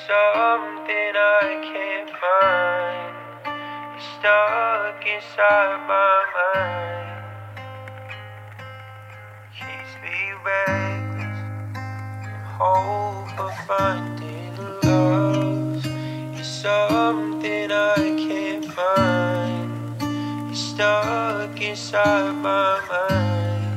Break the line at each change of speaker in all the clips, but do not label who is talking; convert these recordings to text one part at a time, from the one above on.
something I can't find. It's stuck inside my mind. Keeps me reckless, hope of finding love. It's something I can't find. It's stuck inside my mind.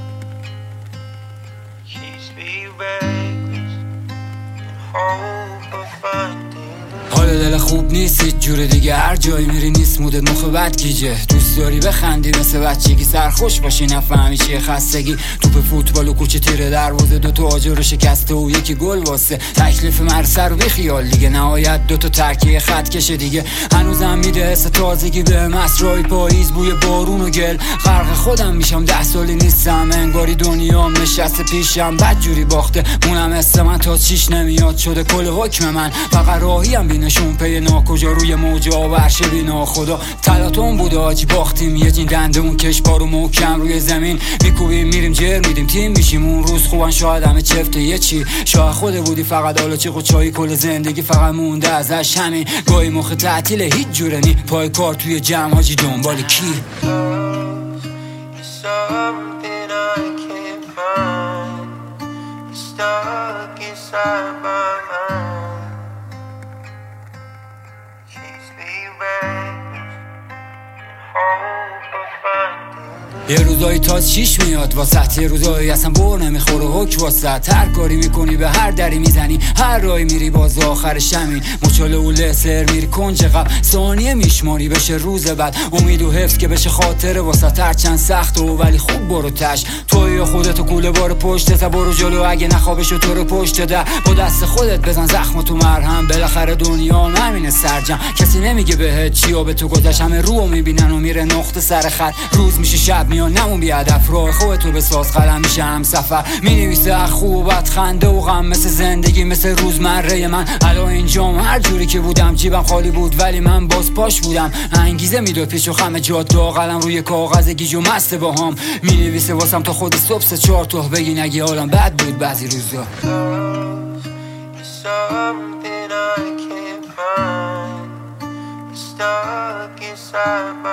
Keeps me reckless, hope of finding.
حال دل خوب نیست هیچ جور دیگه، هر جایی میری نیست مودت مخ بد گیجه. دوست داری بخندی مثل بچگی، سرخوش باشی نفهمی چیه خستگی. توپ فوتبال و کوچه تیر دروازه، دوتا آجر شکسته و یکی گل واسه. تکلیف مرسه رو بی خیال دیگه، نهایت دوتا ترکیه خط کشه دیگه. هنوزم میده حس تازگی به مسرای پاییز، بوی بارون و گل. غرق خودم میشم 10 سالی نیستم، انگاری دنیام نشسته پیشم بد جوری باخته. مونم حس من تا چیش نمیاد شده کل حکم من. فقط راهیم بینشون پی ناکجا، روی موجا ورشه بینا خدا. تلاتون بود آجی باختیم یه جین دندمون کش بارو محکم روی زمین میکوبیم میریم جر میدیم تیم میشیم. اون روز خوبن شاید همه چفته یه چی، شاید خود بودی فقط حالا چی چای کل زندگی فقط مونده ازش همین. گاهی مخ تعطیل هیچ جوره نی، پای کار توی جمع حاجی دنبال کی. یه روزایی تا 6 میاد واسه، یه روزایی اصلا بر نمیخوره حک واسه. هر کاری میکنی به هر دری میزنی، هر راهی میری باز آخرش همین. مچاله و لسر میری کنج قبل، ثانیه میشماری بشه روز بعد. امید و حفظ که بشه خاطره واسه، هر چند سخت و ولی خوب برو تش. تو یا خودتو کوله بار پشت تا برو جلو، اگه نخوابشو تو رو پشت ده. با دست خودت بزن زخم تو مرهم، بالاخره دنیا همینه سرجم. کسی نمیگه بهت چیا به تو گذشت، همه رو میبینن و میره نقطه سر خط. روز میشه شب یا نمون بی هدف، راه خودتو بساز قلم میشه هم سفر. مینویسه خوبت خنده و غم، مثل زندگی مثل روزمره من. الان اینجام هر جوری که بودم جیبم خالی بود ولی من باز پاش بودم. انگیزه میداد پیش و خم جات دا، قلم روی کاغذ گیج و مست با هم. مینویسه واسم تا خود صبح 3-4 تا بگی نگی حالم بد بود بعضی روزا.
Something I can't find, stuck inside my